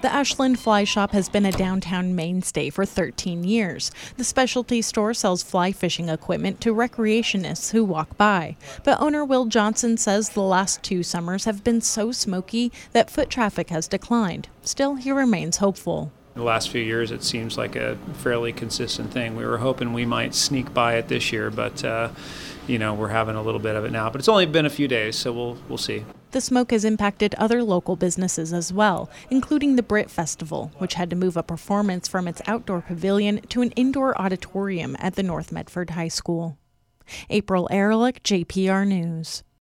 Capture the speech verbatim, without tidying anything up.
The Ashland Fly Shop has been a downtown mainstay for thirteen years. The specialty store sells fly fishing equipment to recreationists who walk by. But owner Will Johnson says the last two summers have been so smoky that foot traffic has declined. Still, he remains hopeful. The last few years, it seems like a fairly consistent thing. We were hoping we might sneak by it this year, but uh, you know, we're having a little bit of it now. But it's only been a few days, so we'll we'll see. The smoke has impacted other local businesses as well, including the Brit Festival, which had to move a performance from its outdoor pavilion to an indoor auditorium at the North Medford High School. April Ehrlich, J P R News.